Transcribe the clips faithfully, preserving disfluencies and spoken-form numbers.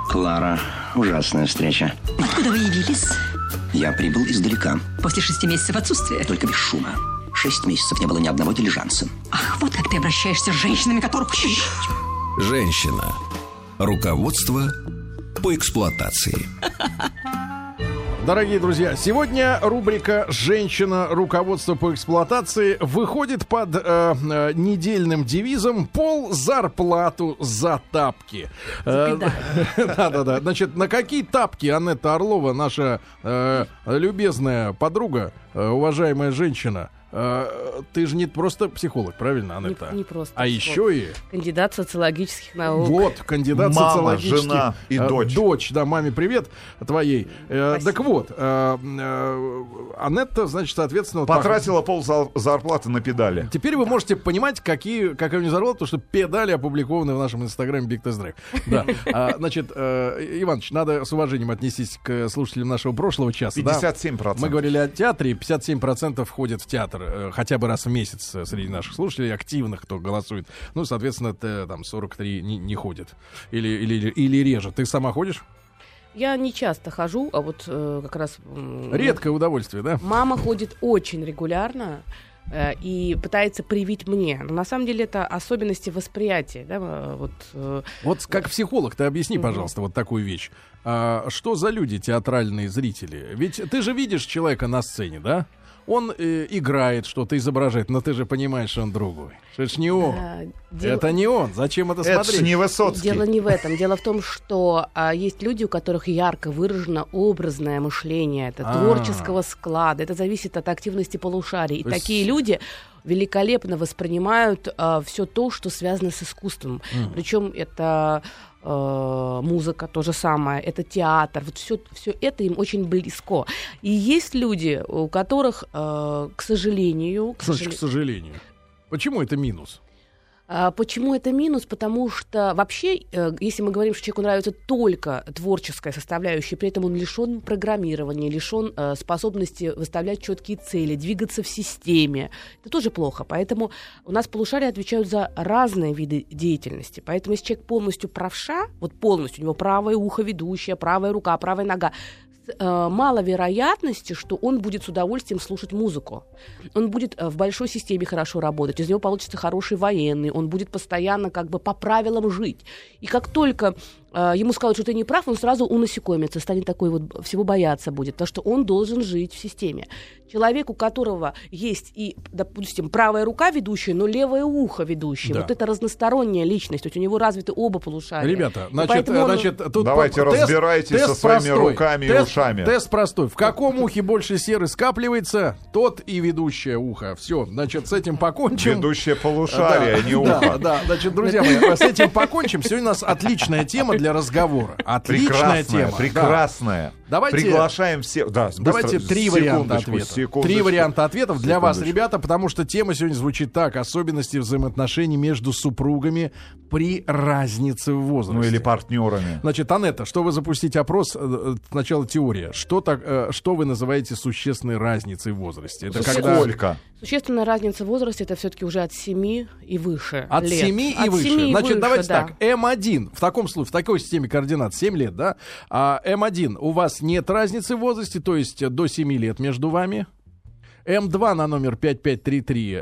Клара, ужасная встреча. Откуда вы явились? Я прибыл издалека. После шести месяцев отсутствия? Только без шума. Шесть месяцев не было ни одного дилижанса. Ах, вот как ты обращаешься с женщинами, которых... Женщина. Руководство по эксплуатации. Дорогие друзья, сегодня рубрика «Женщина. Руководство по эксплуатации» выходит под э, э, недельным девизом «Пол зарплату за тапки». Да-да-да. Значит, на какие тапки Анетта Орлова, наша э, любезная подруга, э, уважаемая женщина, Uh, ты же не просто психолог, правильно, Анетта? Не, не просто. А еще и... Кандидат социологических наук. Вот, кандидат Мама, социологических... жена и uh, дочь. Дочь, да, маме привет твоей. Uh, так вот, uh, uh, Анетта, значит, соответственно... Потратила вот, пол зар- зарплаты на педали. Теперь вы можете понимать, какие, какая у нее зарплата, потому что педали опубликованы в нашем инстаграме Big Test Drive. Да. Uh, значит, uh, Иваныч, надо с уважением отнестись к слушателям нашего прошлого часа. пятьдесят семь процентов. Мы говорили о театре, пятьдесят семь процентов входят в театр хотя бы раз в месяц среди наших слушателей, активных, кто голосует. Ну, соответственно, там сорок три не, не ходит. Или, или, или реже. Ты сама ходишь? Я не часто хожу, а вот э, как раз... Э, Редкое удовольствие, да? Мама ходит очень регулярно э, и пытается привить мне. Но на самом деле это особенности восприятия. Да? Вот, э, вот как психолог ты объясни, пожалуйста, вот такую вещь. А, что за люди театральные зрители? Ведь ты же видишь человека на сцене, да? Он э, играет, что-то изображает, но ты же понимаешь, что он другой. Что это ж не он. А, дело... Это не он. Зачем это, это смотреть? Это ж не Высоцкий. Дело не в этом. Дело в том, что а, есть люди, у которых ярко выражено образное мышление, это А-а-а. творческого склада. Это зависит от активности полушарий. И то есть... такие люди великолепно воспринимают а, все то, что связано с искусством. Mm. Причем это... музыка, то же самое, это театр, вот все, все это им очень близко. И есть люди, у которых, к сожалению... К, сожалению, к сожалению. Почему это минус? Почему это минус? Потому что вообще, если мы говорим, что человеку нравится только творческая составляющая, при этом он лишен программирования, лишен способности выставлять четкие цели, двигаться в системе, это тоже плохо. Поэтому у нас полушария отвечают за разные виды деятельности. Поэтому если человек полностью правша, вот полностью, у него правое ухо ведущее, правая рука, правая нога, мало вероятности, что он будет с удовольствием слушать музыку. Он будет в большой системе хорошо работать, из него получится хороший военный, он будет постоянно как бы по правилам жить. И как только э, ему скажут, что ты не прав, он сразу унасекомится, станет такой вот, всего бояться будет, потому что он должен жить в системе. Человек, у которого есть и, допустим, правая рука ведущая, но левое ухо ведущее, да. Вот это разносторонняя личность, то есть у него развиты оба полушария. Ребята, значит, он... значит тут давайте тест, разбирайтесь тест со своими простой. руками тест, и ушами. Тест простой. В каком ухе больше серы скапливается, тот и ведущее ухо. Все, значит, с этим покончим. Ведущее полушарие, да, не ухо. Да, да, значит, друзья мои, с этим покончим. Сегодня у нас отличная тема для разговора. Отличная прекрасная, тема. Прекрасная. Да. Давайте, приглашаем всех. Да, давайте быстро, три варианта ответов. Три варианта ответов для вас, ребята, потому что тема сегодня звучит так: особенности взаимоотношений между супругами при разнице в возрасте. Ну или партнерами. Значит, Анетта, что вы запустите опрос? Сначала теория. Что, так, что вы называете существенной разницей в возрасте? Это когда... Сколько? Существенная разница в возрасте — это все-таки уже от семи и выше. От лет. семи и от выше. семи Значит, выше, давайте да. так. эм один, в таком случае, в такой системе координат семь лет, да? А эм один, у вас нет разницы в возрасте, то есть до семи лет между вами. эм два на номер пять пять три три, э,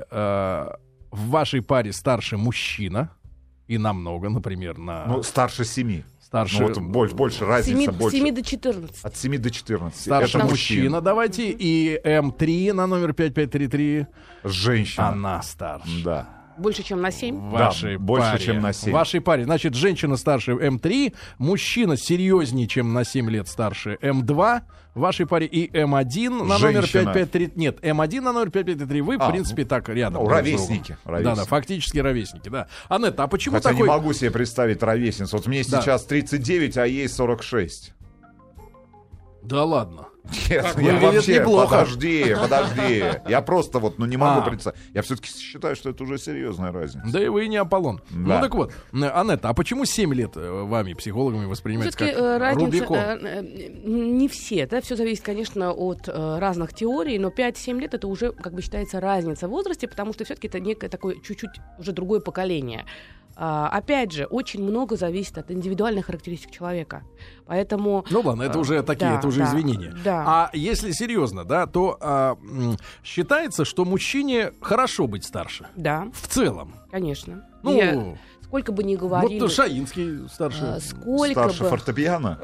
в вашей паре старше мужчина. И намного, например, на... Ну, старше семи. Старше... Ну, вот больше, больше разница. От больше. семи до четырнадцати. От семи до четырнадцати. Старше это мужчина, мужчина, давайте. И эм три на номер пять пять три три. Женщина. Она старше. Да. Больше, чем на семь? В вашей да, больше, паре. чем на семь. В вашей паре. Значит, женщина старше эм три, мужчина серьезнее, чем на семь лет старше эм два. В вашей паре и эм один на номер пять пять три. Нет, эм один на номер пять пять три три. Вы, а, в принципе, так рядом. Ну, ровесники. ровесники. Да, да, фактически ровесники, да. Анетта, а почему Хотя такой... не могу себе представить ровесницу. Вот мне да. сейчас тридцать девять, а ей сорок шесть. Да ладно. Нет, я вообще, подожди, подожди. Я просто вот, ну не могу а. представить. Я все-таки считаю, что это уже серьезная разница. Да и вы не Аполлон. Да. Ну так вот, Анетта, а почему семь лет вами, психологами, воспринимается как разница, Рубикон? Не все, да, все зависит, конечно, от разных теорий, но пять-семь лет это уже, как бы считается, разница в возрасте, потому что все-таки это некое такое чуть-чуть уже другое поколение. А, опять же, очень много зависит от индивидуальных характеристик человека. Поэтому... Ну ладно, это уже такие, да, это уже да, извинения. Да. А если серьезно, да, то а, м, считается, что мужчине хорошо быть старше. Да. В целом. Конечно. Ну, Я... Сколько бы ни говорили... Вот Шаинский старше. А, сколько Старше бы... фортепиано.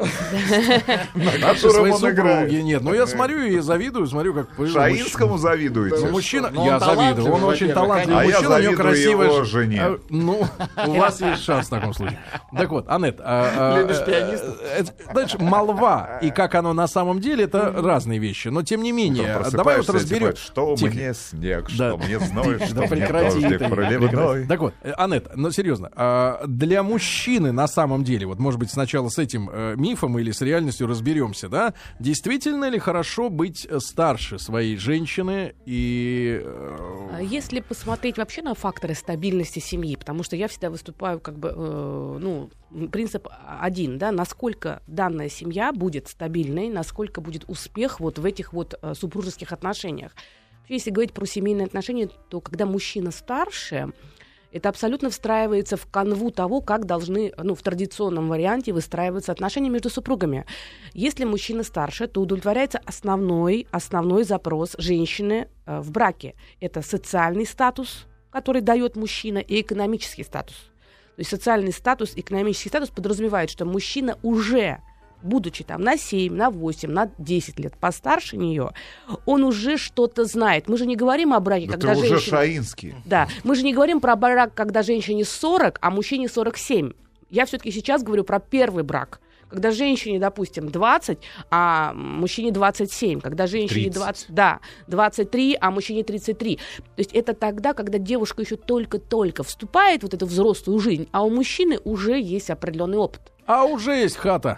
На Старше котором своей он играет. супруги. Нет, ну я смотрю и завидую, смотрю, как... Шаинскому Ну, завидуете? мужчина, Ну, он я завидую, он талантливый, очень во-первых, талантливый а я мужчина, у него завидую красивая его ж- жене. А, ну, у вас есть шанс в таком случае. Так вот, Анет, а, а, Любишь э, пианистов? э, это, знаешь, молва и как оно на самом деле, это разные вещи. Но тем не менее, Утром давай вот просыпаешься, разберем. типа, Что Тихо. мне снег, Да. что мне зной, Да что мне прекрати дождик ты, проливной. прекрати. Так вот, э, Анет, ну серьезно, а, для мужчины на самом деле, вот может быть сначала с этим э, мифом или с реальностью разберемся, да, действительно ли хорошо быть э, старше своей женщины и... э, Если посмотреть вообще на факторы стабильности семьи, потому что я всегда выступаю как бы, э, ну, принцип один, да, насколько данная семья будет стабильной, насколько будет успех вот в этих вот э, супружеских отношениях. Если говорить про семейные отношения, то когда мужчина старше, это абсолютно встраивается в канву того, как должны, ну, в традиционном варианте выстраиваться отношения между супругами. Если мужчина старше, то удовлетворяется основной, основной запрос женщины э, в браке. Это социальный статус, который дает мужчина, и экономический статус. То есть социальный статус, экономический статус подразумевает, что мужчина уже, будучи там на семь, на восемь, на десять лет постарше нее, он уже что-то знает. Мы же не говорим о браке, Да когда ты уже женщина... Шаинский. Да, мы же не говорим про брак, когда женщине сорок, а мужчине сорок семь. Я все-таки сейчас говорю про первый брак. Когда женщине, допустим, двадцать, а мужчине двадцать семь. Когда женщине двадцать, да, двадцать три, а мужчине тридцать три. То есть это тогда, когда девушка еще только-только вступает в вот эту взрослую жизнь, а у мужчины уже есть определенный опыт. А уже есть хата.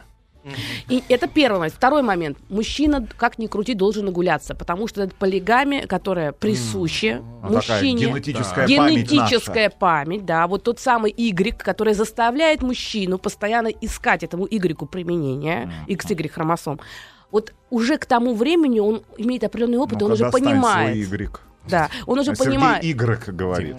И это первый момент. Второй момент. Мужчина, как ни крути, должен нагуляться, потому что это полигамия, которая присуща А мужчине. такая генетическая Да. память Генетическая наша. память, да. Вот тот самый Y, который заставляет мужчину постоянно искать этому Y применение, икс игрек хромосом. Вот уже к тому времени он имеет определенный опыт, Ну-ка, он уже достань понимает. свой Y. Да, он уже А Сергей понимает. Y говорит.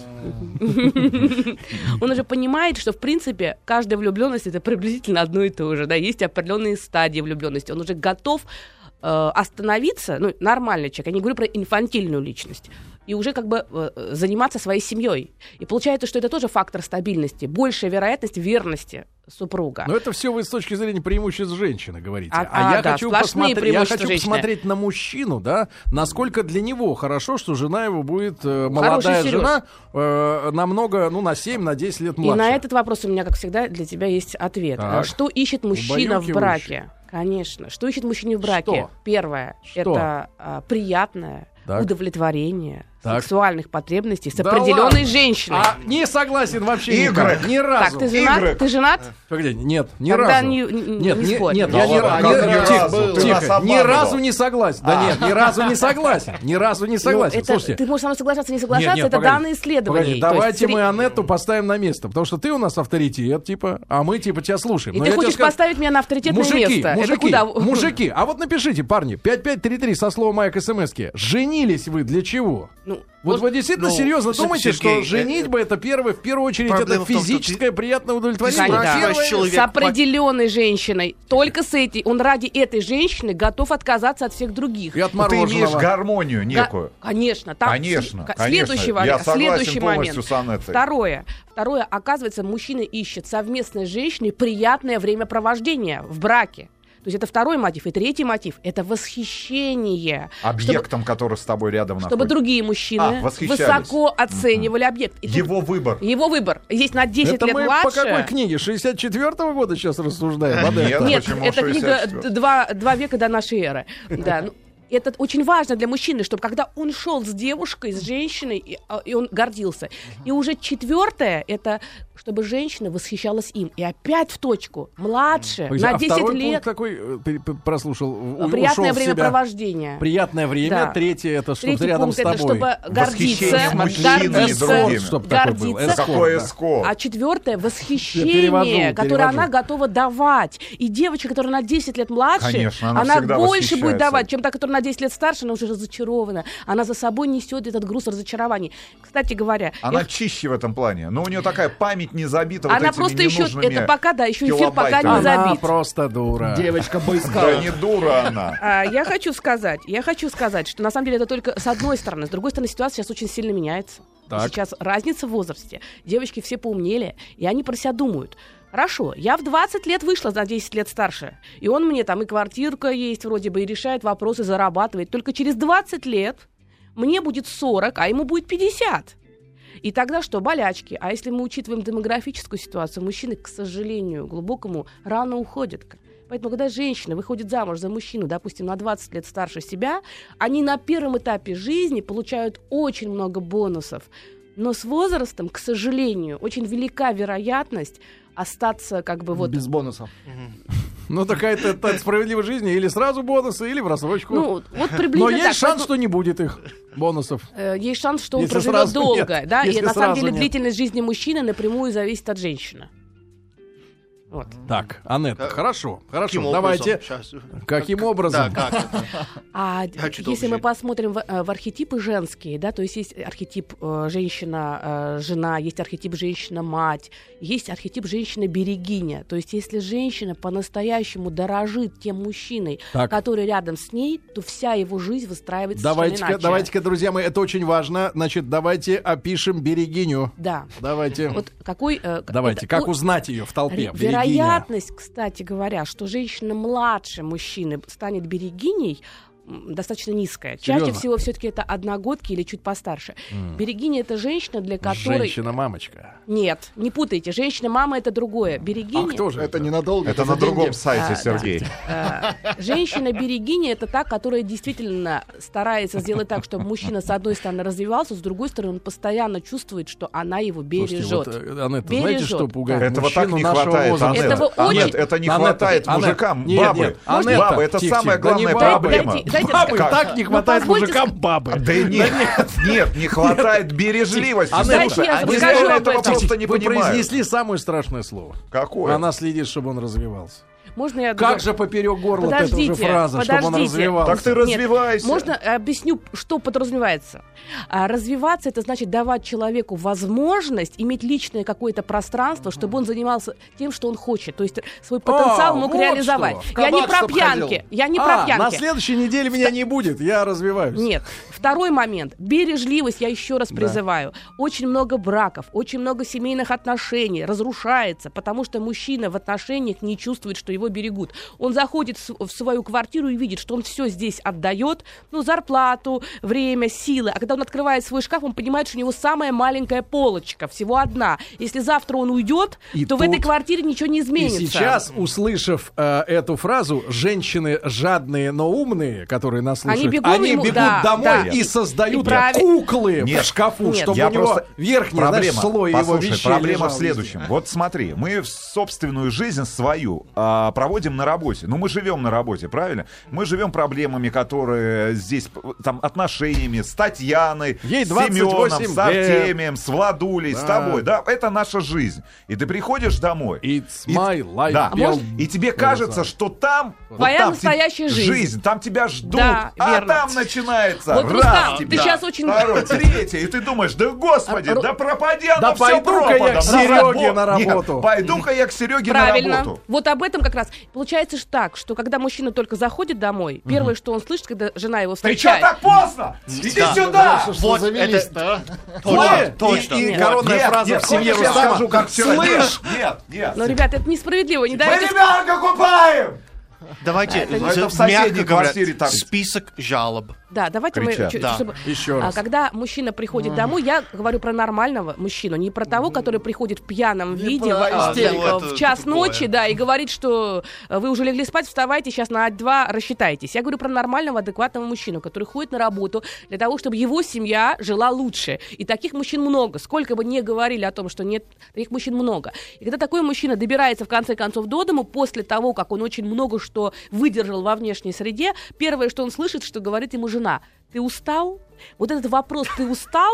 Он уже понимает, что, в принципе, каждая влюбленность это приблизительно одно и то же. Да, есть определенные стадии влюбленности. Он уже готов э, остановиться, ну, нормальный человек, я не говорю про инфантильную личность, и уже как бы э, заниматься своей семьей. И получается, что это тоже фактор стабильности, большая вероятность верности супруга. Но это все вы с точки зрения преимуществ женщины говорите. А- А, а, я да, хочу, сплошные посмотри- я преимущества хочу женщины. посмотреть на мужчину, да, насколько для него хорошо, что жена его будет э, молодая Серёж. жена, э, намного, ну, на семь, на десять лет младше. И на этот вопрос у меня, как всегда, для тебя есть ответ. Так. Что ищет мужчина в Убаюкивающий. браке? Конечно. Что ищет мужчина в браке? Что? Первое. Что? Это а, приятное Так. удовлетворение Так. сексуальных потребностей с Да определенной ладно? женщиной. А, не согласен вообще Игры. никак, ни разу. Так, ты женат? Игры. Ты женат? Погоди, нет, ни Тогда разу. не- не- нет, не не- спорь. нет, Да я ни, ладно, ра- как ни- ни тихо, разу? Ты тихо, нас ни обманывал. разу не согласен. Да нет, ни разу не согласен. Ни разу не согласен. Ну, это, Слушайте, ты можешь со мной соглашаться, не соглашаться, Нет, нет, это погоди. данные исследований. Погоди, То есть давайте сре- мы Анетту поставим на место, потому что ты у нас авторитет, типа, а мы, типа, тебя слушаем. И Но ты я тебе хочешь скажу- поставить меня на авторитетное мужики, место. Мужики, Это куда? мужики, а вот напишите, парни, пять пять три три со словом «Майк» смс-ки. Женились вы для чего? Ну, Вот вы действительно ну, серьезно Сергей, думаете, Сергей, что женитьба это первое, в первую очередь, Проблема это в том, что физическое приятное удовлетворение? Конечно. спрашиваешь Да. человека, С определенной женщиной. Только с этой. Он ради этой женщины готов отказаться от всех других. И от Ну, ты имеешь мороженого. гармонию Да, некую. конечно. Там Конечно, с- к- конечно. Следующий, Я вариант, согласен следующий полностью момент. с Анеттой. Второе. Второе. Оказывается, мужчина ищет совместной с женщиной приятное времяпровождение в браке. То есть это второй мотив. И третий мотив — это восхищение. Объектом, который с тобой рядом Чтобы, чтобы находится. другие мужчины А, восхищались. высоко оценивали объект. И тут Его выбор. Его выбор. Есть на десять Это лет мы младше. по какой книге? шестьдесят четвёртого года сейчас рассуждаем? Нет. Модерн? Нет, Почему это книга шестьдесят четвёртый? д- два, два века до нашей эры. Да, ну, это очень важно для мужчины, чтобы когда он шел с девушкой, с женщиной, и, а, и он гордился. И уже четвертое, это чтобы женщина восхищалась им. И опять в точку. Младше, Погоди, на а десять второй лет. пункт какой э, ты п- прослушал? у- Приятное ушел в себя? времяпровождение. Приятное время. Да. Третье это чтобы Третий рядом пункт с тобой. это чтобы гордиться, Восхищение мужчинами гордиться, другими. Чтоб такой был. гордиться. Эскорт, Какое да. эскорт. А четвертое — Я восхищение, перевожу, которое перевожу. она готова давать. И девочка, которая на десять лет младше, Конечно, она всегда больше будет восхищается. давать, чем та, которая на десять лет старше, она уже разочарована. Она за собой несет этот груз разочарований. Кстати говоря, Она я- чище в этом плане. Но у нее такая память память не забита вот Она этими просто еще, ненужными это пока, да, еще эфир пока не килобайтами. Она забит. просто дура. Девочка Да бойскаут. не дура она. А, я хочу сказать, я хочу сказать, что на самом деле это только с одной стороны. С другой стороны, ситуация сейчас очень сильно меняется. Так. Сейчас разница в возрасте. Девочки все поумнели, и они про себя думают. Хорошо, я в двадцать лет вышла на десять лет старше, и он мне там и квартирка есть вроде бы, и решает вопросы, зарабатывает. Только через двадцать лет мне будет сорок, а ему будет пятьдесят. И тогда что, болячки? А если мы учитываем демографическую ситуацию, мужчины, к сожалению, глубокому, рано уходят. Поэтому, когда женщина выходит замуж за мужчину, допустим, на двадцать лет старше себя, они на первом этапе жизни получают очень много бонусов. Но с возрастом, к сожалению, очень велика вероятность остаться как бы вот... Без бонусов. Ну, такая-то это справедливая жизнь. Или сразу бонусы, или в рассрочку. Ну, вот Но приблизительно есть так. шанс, Поэтому, что не будет их бонусов. э, есть шанс, что он Если проживет сразу долго. нет. Да? И Если на самом сразу деле нет. длительность жизни мужчины напрямую зависит от женщины. Вот. Так, Анетта, Как- хорошо, хорошо. Каким Давайте. образом? Щас. Каким Как- образом? Да, как это? А Хочу если мы тоже. посмотрим в, э, в архетипы женские, да, то есть есть архетип э, женщина-жена, есть архетип женщина-мать, есть архетип женщина-берегиня. То есть если женщина по-настоящему дорожит тем мужчиной, Так. который рядом с ней, то вся его жизнь выстраивается Давайте-ка, совершенно иначе. давайте-ка, друзья мои, это очень важно. Значит, давайте опишем берегиню. Да. Давайте. Вот какой... э, Давайте, это- как ну, узнать ее в толпе? Ре- Берегиня. Вероятность, кстати говоря, что женщина младше мужчины станет берегиней, м, достаточно низкая. Серьезно? Чаще всего все-таки это одногодки или чуть постарше. Берегиня — это женщина, для которой... Женщина-мамочка. Нет, не путайте. Женщина-мама — это другое. Берегиня... А кто же Это ненадолго. Это за на другом деньги. сайте, А, Сергей. Э, Женщина-берегиня — это та, которая действительно старается сделать так, чтобы мужчина, с одной стороны, развивался, с другой стороны, он постоянно чувствует, что она его бережет. Слушайте, вот, э, Анетта, знаете, Бережет, что пугает да. Этого так мужчину не нашего хватает, возраста? Анетта. Этого А, очень- Нет, это не Анетта, хватает Анетта, мужикам. нет, Бабы. нет, Анетта, Бабы, это тихо, самая тихо, да не главная бабы. проблема. Дайте- дайте Бабы, сказать. так не Ну, хватает позвольте мужикам бабы. Да нет, нет, не хватает бережливости. Анетта, Слушай, я они скажу этого об этом. просто не Вы понимают. произнесли самое страшное слово. Какое? Она следит, чтобы он развивался. Можно я... Как же поперек горла эта Подождите, уже фраза, чтобы он подождите. развивался? Так ты Нет, развивайся. Можно объясню, что подразумевается? А, развиваться — это значит давать человеку возможность иметь личное какое-то пространство, чтобы он занимался тем, что он хочет. То есть свой потенциал А, мог вот реализовать. что. В Я не кабак, про чтоб пьянки. ходил. Я не А, про на пьянки. следующей неделе меня не будет, я развиваюсь. Нет. Второй момент. Бережливость, я еще раз призываю. Очень много браков, очень много семейных отношений разрушается, потому что мужчина в отношениях не чувствует, что его берегут. Он заходит в в свою квартиру и видит, что он все здесь отдает, ну, зарплату, время, силы. А когда он открывает свой шкаф, он понимает, что у него самая маленькая полочка, всего одна. Если завтра он уйдет, И то в тут- этой квартире ничего не И изменится. сейчас, услышав э, эту фразу, женщины жадные, но умные, которые нас слушают, Они бегом ему- бегут да, домой да. и создают И правиль- куклы Нет. в шкафу, Нет. чтобы Я у него просто... верхний, проблема, знаешь, слой его послушай, вещей проблема лежал в следующем. Вот смотри, мы в собственную жизнь свою а, проводим на работе. Ну, мы живем на работе, правильно? Мы живем проблемами, которые здесь, там, отношениями с Татьяной, Ей с двадцать Семеном, восемь с лет. Артемием, с Владулей, с Да. тобой. Да, это наша жизнь. И ты приходишь домой. It's и, my life. Да, Пел- и тебе кажется, что там... вот Твоя там настоящая те- жизнь. Там тебя ждут. Да, а верно. там начинается Вот, раз Рустам, тебя, ты сейчас очень- второй, третий. И ты думаешь, да господи, Ру- да пропади оно Да всё пойду-ка я пропадом. к Да Серёге забо- на Нет, работу. пойду-ка я к Сереге на Правильно. работу. Вот об этом как раз. Получается же так, что когда мужчина только заходит домой, первое, что он слышит, когда жена его Ты чё встречает... так поздно? Иди Да. сюда! Что Вот завелись-то, а? Ой, Точно. и- и Нет. коронная Нет, фраза нет, в семье хочешь, я Рустама, скажу, как вчера? слышь, нет, нет. Но, ребята, это несправедливо. Не Мы давайте... ребенка купаем! Давайте, Ну, э, это в соседней мягко говоря, квартире так. список жалоб. Да, давайте Кричат. мы... чё- Да. чтобы- Еще А, раз. когда мужчина приходит домой, я говорю про нормального мужчину, не про того, который приходит в пьяном виде в, про а, истерика. в- в час Это другое. ночи, да, и говорит, что э, вы уже легли спать, вставайте, сейчас на два рассчитайтесь. Я говорю про нормального, адекватного мужчину, который ходит на работу для того, чтобы его семья жила лучше. И таких мужчин много. Сколько бы ни говорили о том, что нет, таких мужчин много. И когда такой мужчина добирается в конце концов до дому, после того, как он очень много что выдержал во внешней среде, первое, что он слышит, что говорит ему жена: ты устал? Вот этот вопрос «ты устал?»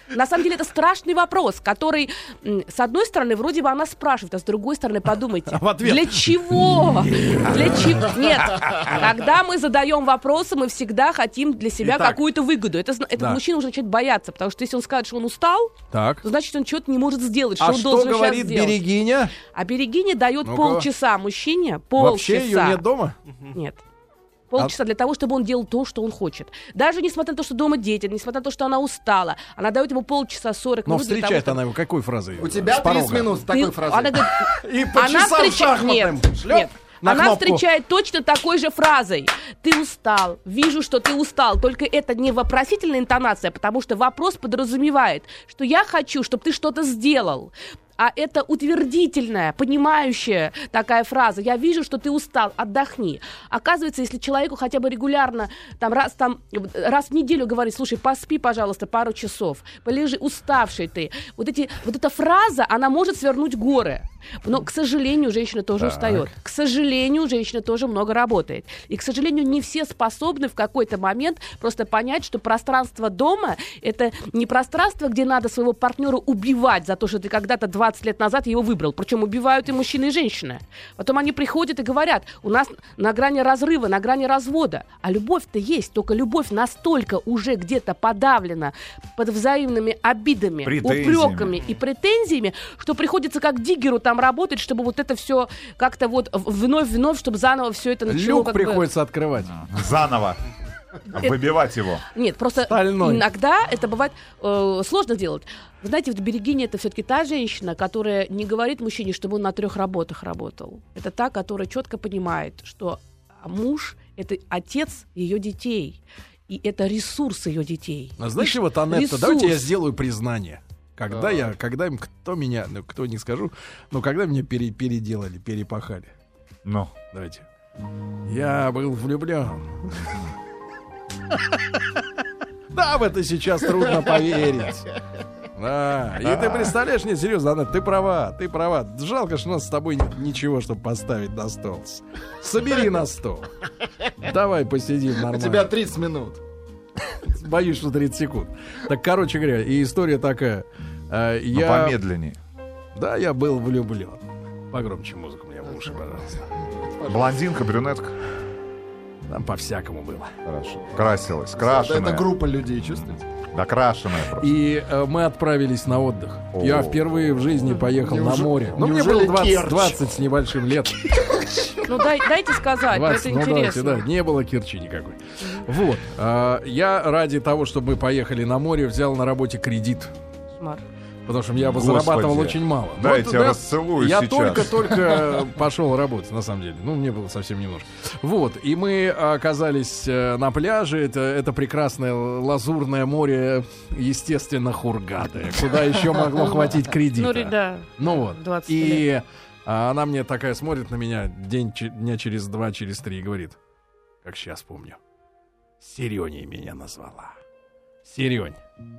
На самом деле это страшный вопрос, который, м, с одной стороны, вроде бы она спрашивает, а с другой стороны, подумайте, в ответ. для чего? Для чего? Нет. Когда мы задаем вопросы, мы всегда хотим для себя Итак. какую-то выгоду. Это, зна- этот Да. мужчина уже начинает бояться, потому что если он скажет, что он устал, Так. то значит, он что-то не может сделать, что А он что должен сейчас говорит сделать. Берегиня? А Берегиня дает Ну-ка. полчаса мужчине, полчаса. Вообще ее нет дома? Нет. Полчаса для того, чтобы он делал то, что он хочет. Даже несмотря на то, что дома дети, несмотря на то, что она устала, она дает ему полчаса, сорок Но минут для того, встречает чтобы... она его какой фразой? У тебя С порога. тридцать минут с Ты- такой фразой. Она говорит, И по она часам встречает... шахматным. Нет, Шлеп нет. на Она кнопку. встречает точно такой же фразой. Ты устал. Вижу, что ты устал. Только это не вопросительная интонация, потому что вопрос подразумевает, что я хочу, чтобы ты что-то сделал. А это утвердительная, понимающая такая фраза. Я вижу, что ты устал, отдохни. Оказывается, если человеку хотя бы регулярно, там, раз, там, раз в неделю говорить, слушай, поспи, пожалуйста, пару часов, полежи, уставший ты. Вот, эти, вот эта фраза, она может свернуть горы. Но, к сожалению, женщина тоже Так. устает. К сожалению, женщина тоже много работает. И, к сожалению, не все способны в какой-то момент просто понять, что пространство дома — это не пространство, где надо своего партнера убивать за то, что ты когда-то двадцать лет назад его выбрал. Причем убивают и мужчины, и женщины. Потом они приходят и говорят, у нас на грани разрыва, на грани развода. А любовь-то есть, только любовь настолько уже где-то подавлена под взаимными обидами, Претензиями. упреками и претензиями, что приходится как диггеру там работать, чтобы вот это все как-то вот вновь-вновь, чтобы заново все это начало. Люк как бы- приходится открывать. Заново. Выбивать его. Нет, просто Стальной. иногда это бывает э, сложно делать. Вы знаете, вот Берегиня — это все-таки та женщина, которая не говорит мужчине, чтобы он на трех работах работал. Это та, которая четко понимает, что муж — это отец ее детей. И это ресурс ее детей. А знаете, вот, Анетта, давайте я сделаю признание. Когда я, когда им, кто меня, ну, кто не скажу, но когда меня пере- переделали, перепахали. Ну. Давайте. Я был влюблен. Да, в это сейчас трудно поверить. Да, и ты представляешь, нет, серьезно, Анна, ты права, ты права. Жалко, что у нас с тобой нет ничего, чтобы поставить на стол. Собери на стол. Давай посидим У нормально. тебя тридцать минут. Боюсь, что тридцать секунд. Так, короче говоря, и история такая. Э, Ну, я, помедленнее. да, я был влюблен. Погромче музыку мне в уши, пожалуйста. Блондинка, брюнетка. Там по-всякому было. Хорошо. Красилась. Это, Крашеная. это группа людей, чувствуете? Да, крашеная просто. И э, мы отправились на отдых. О. Я впервые в жизни поехал на Неужели- море. Ну, мне неужели было двадцать, Керчь? двадцать с небольшим лет. Ну дай, дайте сказать, двадцать, это ну, интересно. давайте, да, не было Керчи никакой. Вот. а, я ради того, чтобы мы поехали на море, взял на работе кредит. Кошмар. Потому что я бы Господи. зарабатывал очень мало. Да, я Вот, тебя расцелую Я сейчас. только-только пошел работать, на самом деле. Ну, мне было совсем немножко. Вот, и мы оказались э, на пляже. Это, это прекрасное лазурное море, естественно, Хургады. Куда еще могло хватить кредита? Ну, да. Ну вот. двадцать И а, она мне такая смотрит на меня день, че- дня через два, через три и говорит, как сейчас помню, Серёней меня назвала. Серёнь,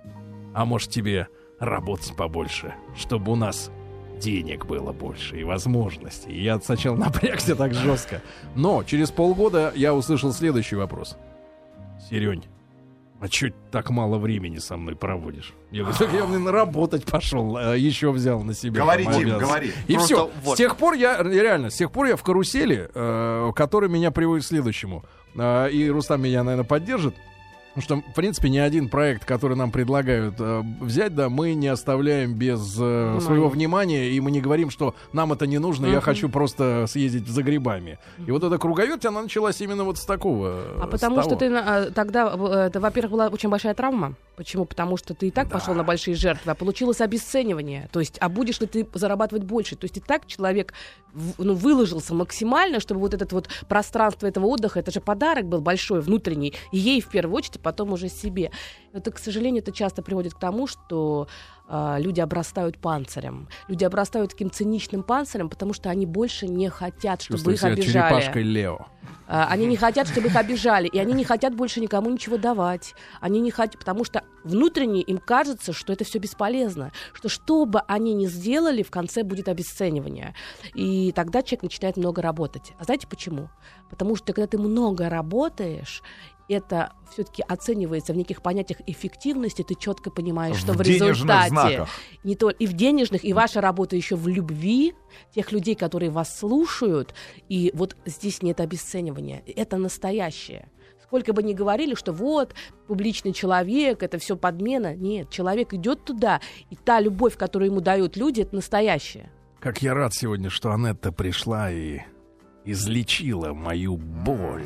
а может тебе работать побольше, чтобы у нас денег было больше и возможностей. И я сначала напрягся так жестко. Но через полгода я услышал следующий вопрос. Серёнь, а чё так мало времени со мной проводишь? Я говорю, так я блин, работать пошел, а еще взял на себя. Говори, там Дим, обязанности. говори. И Просто все. вот. С тех пор я, реально, с тех пор я в карусели, э, который меня приводит к следующему. Э, и Рустам меня, наверное, поддержит. Потому что, в принципе, ни один проект, который нам предлагают э, взять, да, мы не оставляем без э, своего внимания, и мы не говорим, что нам это не нужно, я хочу просто съездить за грибами. И вот эта круговерть, она началась именно вот с такого. А с потому того. что ты на- а, тогда, э, это, во-первых, была очень большая травма. Почему? Потому что ты и так пошел на большие жертвы, а получилось обесценивание. То есть, а будешь ли ты зарабатывать больше? То есть, и так человек в- ну, выложился максимально, чтобы вот это вот пространство этого отдыха, это же подарок был большой, внутренний, и ей в первую очередь, потом уже себе. Это, к сожалению, это часто приводит к тому, что э, люди обрастают панцирем. Люди обрастают таким циничным панцирем, потому что они больше не хотят, чтобы Чувствую их себя обижали. черепашкой Лео. Э, они не хотят, чтобы их обижали, и они не хотят больше никому ничего давать. Они не хотят, потому что внутренне им кажется, что это все бесполезно, что что бы они ни сделали, в конце будет обесценивание. И тогда человек начинает много работать. А знаете почему? Потому что когда ты много работаешь, это все-таки оценивается в неких понятиях эффективности, ты четко понимаешь, что в, В денежных результате знаках. не то и в денежных, и ваша работа еще в любви тех людей, которые вас слушают, и вот здесь нет обесценивания. Это настоящее. Сколько бы ни говорили, что вот, публичный человек, это все подмена. Нет, человек идет туда, и та любовь, которую ему дают люди, это настоящая. Как я рад сегодня, что Анетта пришла и излечила мою боль.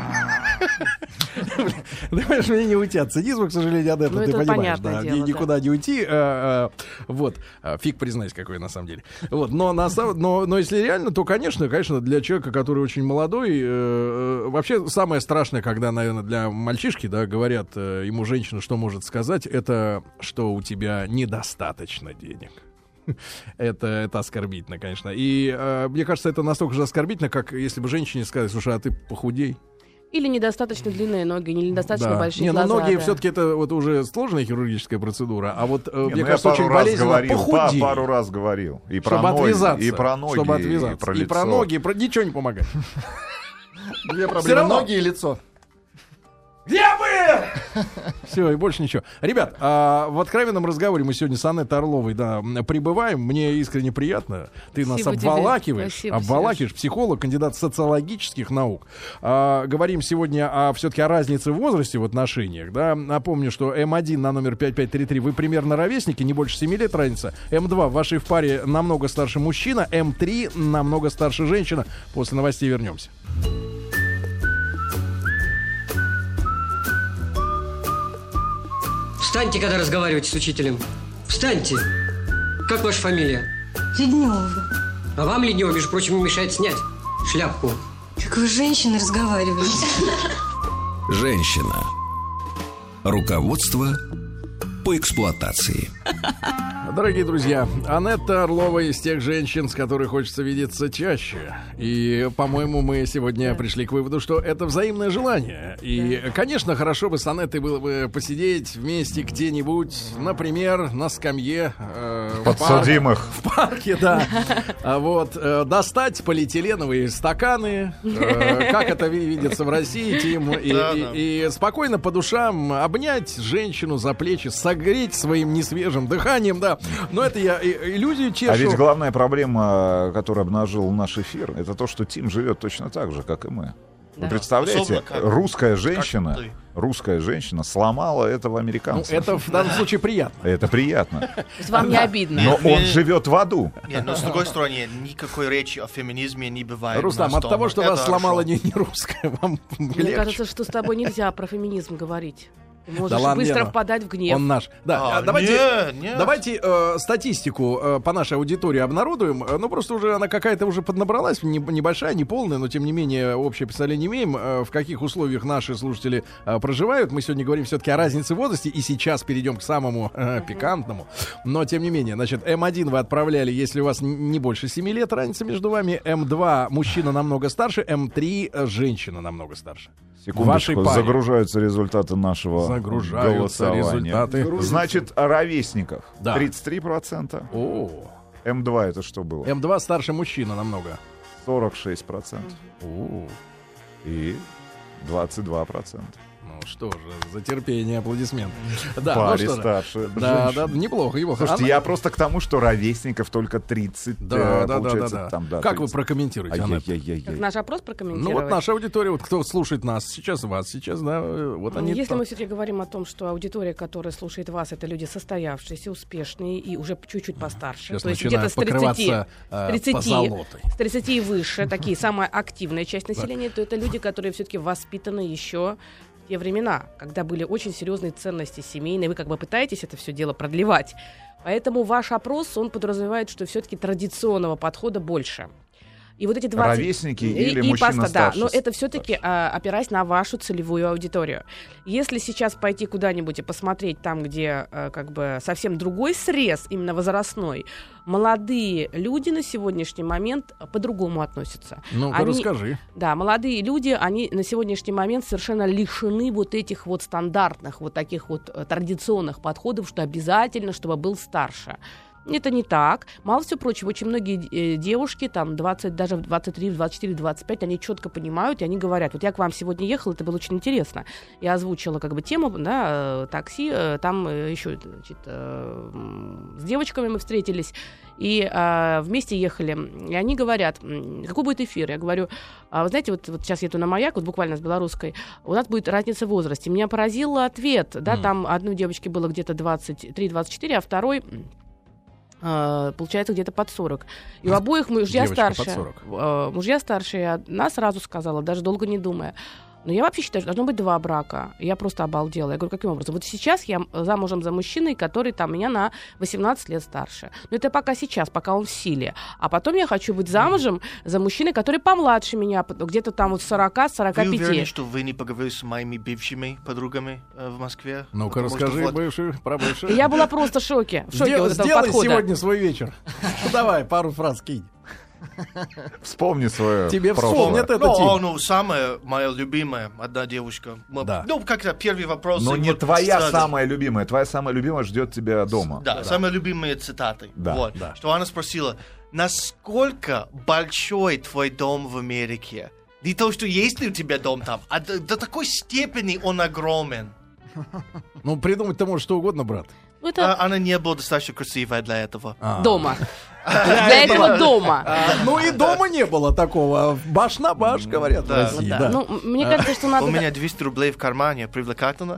Думаешь, мне не уйти от цинизма, к сожалению, Анетта, Ну, ты это понимаешь, понятное да, дело, ни- никуда да. не уйти. а, а, Вот, А, фиг признаюсь, какой на самом деле. Вот, но, на самом- но, но если реально, то, конечно, конечно, для человека, который очень молодой, э, э, вообще самое страшное, когда, наверное, для мальчишки, да, говорят э, ему женщина, что может сказать, это что у тебя недостаточно денег. Это, это оскорбительно, конечно. И э, мне кажется, это настолько же оскорбительно, как если бы женщине сказали: слушай, а ты похудей. Или недостаточно длинные ноги, или недостаточно Да. большие Не, ну глаза. ноги да. все-таки это вот уже сложная хирургическая процедура, а вот, э, Не, мне ну, я кажется, очень пару раз болезненно говорил, похудей. па- пару раз говорил. И про Чтобы ноги, отвязаться. и про ноги, чтобы и отвязаться. про И лицо. про ноги, и про... ничего не помогает. Две Всё проблемы: равно. ноги и лицо. Где был? Все, и больше ничего. Ребят, а, в откровенном разговоре мы сегодня с Анеттой Орловой, да, прибываем. Мне искренне приятно. Ты нас Спасибо тебе. обволакиваешь. Спасибо, обволакиваешь. Психолог, кандидат социологических наук. А, говорим сегодня о, все-таки о разнице в возрасте в отношениях. Да? Напомню, что эм один на номер пять пять три три вы примерно ровесники, не больше семи лет разница. эм два в вашей в паре намного старше мужчина, эм три намного старше женщина. После новостей вернемся. Встаньте, когда разговариваете с учителем. Встаньте. Как ваша фамилия? Леднева. А вам, Леднева, между прочим, не мешает снять шляпку. Как вы с женщиной разговариваете? Женщина. Руководство по эксплуатации. Дорогие друзья, Анетта Орлова из тех женщин, с которой хочется видеться чаще. И, по-моему, мы сегодня пришли к выводу, что это взаимное желание. И, конечно, хорошо бы с Анеттой было бы посидеть вместе где-нибудь, например, на скамье э, в Подсудимых. парк- в парке, да. А вот, э, достать полиэтиленовые стаканы, э, как это ви- видится в России, Тим, и, Да, и- да. и спокойно по душам обнять женщину за плечи, согреть своим несвежим дыханием, да. Но это я и- иллюзию чешу. А ведь главная проблема, которую обнажил наш эфир, это то, что Тим живет точно так же, как и мы. Вы Да. представляете, Особенно как- русская женщина, ты. русская женщина сломала этого Ну, американца. это в данном случае приятно. Это приятно. То есть вам не обидно? Но Мне- он живет в аду. Нет, но с другой стороны, никакой речи о феминизме не бывает. у Рустам, нас от дома. того, что Это вас сломала хорошо. не, не русская, вам Мне легче. кажется, что с тобой нельзя про феминизм говорить. Ты можешь Да ладно, быстро Лена. впадать в гнев. Он наш. Да, А, а, давайте, нет, нет. давайте э, статистику э, по нашей аудитории обнародуем. Э, Ну, просто уже она какая-то уже поднабралась, не- небольшая, не полная, но тем не менее общее представление имеем, э, в каких условиях наши слушатели э, проживают. Мы сегодня говорим все-таки о разнице в возрасте, и сейчас перейдем к самому э, пикантному. Но, тем не менее, значит, эм один вы отправляли, если у вас н- не больше семи лет разница между вами, эм два мужчина намного старше, эм три женщина намного старше. В вашей Секундочку, паре. загружаются результаты нашего Загружаются голосования. результаты. Значит, ровесников Да. тридцать три процента. О, эм два это что было? эм два старше мужчина намного. сорок шесть процентов. О, И двадцать два процента. ну что же, за терпение, аплодисменты. Да, Паре ну что же. старше. Да, женщин. да, неплохо, неплохо. Слушайте, Она- я просто к тому, что ровесников только тридцать. Да, э, да, да, да, получается, да. там, да, Как вы тридцать. прокомментируете, Анетта? Ай-яй-яй-яй-яй. Как наш опрос Ну прокомментировать? вот наша аудитория, вот кто слушает нас, сейчас вас, сейчас, да, э, вот они... Если так. мы все-таки говорим о том, что аудитория, которая слушает вас, это люди состоявшиеся, успешные и уже чуть-чуть постарше. Сейчас То есть начинаю где-то с тридцати, покрываться э, с тридцати, позолотой. с тридцати и выше, такие самая активная часть населения, то это люди, которые все-таки воспитаны еще в те времена, когда были очень серьезные ценности семейные. Вы как бы пытаетесь это все дело продлевать. Поэтому ваш опрос, он подразумевает, что все-таки традиционного подхода больше. И вот эти двадцать... Ровесники и, или и мужчина поста, старше? Да, но это все-таки а, опираясь на вашу целевую аудиторию. Если сейчас пойти куда-нибудь и посмотреть там, где а, как бы совсем другой срез, именно возрастной, молодые люди на сегодняшний момент по-другому относятся. Ну-ка, Они, расскажи. Да, молодые люди, они на сегодняшний момент совершенно лишены вот этих вот стандартных, вот таких вот традиционных подходов, что обязательно, чтобы был старше. Это не так. Мало всего прочего, очень многие э, девушки, там, двадцать, даже в двадцать три, двадцать четыре, двадцать пять, они четко понимают, и они говорят, вот я к вам сегодня ехала, это было очень интересно. Я озвучила, как бы, тему, да, э, такси, э, там э, еще, значит, э, с девочками мы встретились, и э, вместе ехали, и они говорят, какой будет эфир? Я говорю, а, вы знаете, вот, вот сейчас еду на Маяк, вот буквально с белорусской, у нас будет разница в возрасте. Меня поразил ответ, да, mm. там одной девочке было где-то двадцать три двадцать четыре, а второй... получается где-то под сорок. И у обоих мужья старше. Мужья старше. Она сразу сказала, даже долго не думая. Но я вообще считаю, что должно быть два брака. Я просто обалдела. Я говорю, каким образом? Вот сейчас я замужем за мужчиной, который там меня на восемнадцать лет старше. Но это пока сейчас, пока он в силе. А потом я хочу быть замужем за мужчиной, который помладше меня, где-то там вот сорок-сорок пять. Вы уверены, что вы не поговорили с моими бывшими подругами э, в Москве? Ну-ка, Потому расскажи вот... бывших, про бывших. Я была просто в шоке. В шоке Сделай, вот этого сделай подхода. сегодня свой вечер. Давай, пару фраз кинь. Вспомни свое Тебе прошлое. вспомнят это, ну, Тим. ну, самая моя любимая, одна девушка. Мы, Да. Ну, как-то первый вопрос. Но не вот твоя сразу. самая любимая. Твоя самая любимая ждет тебя дома. Да, Да. самые любимые цитаты. Да, вот. да. Что она спросила, насколько большой твой дом в Америке? Не то, что есть ли у тебя дом там, а до, до такой степени он огромен. Ну, придумать ты можешь что угодно, брат. Ну, это А, она не была достаточно красивая для этого. дома. Для этого дома. А, ну и дома не было такого. Баш на баш, говорят в Да. России. Да. да. Ну, мне кажется, что надо... У меня двести рублей в кармане. Привлекательно?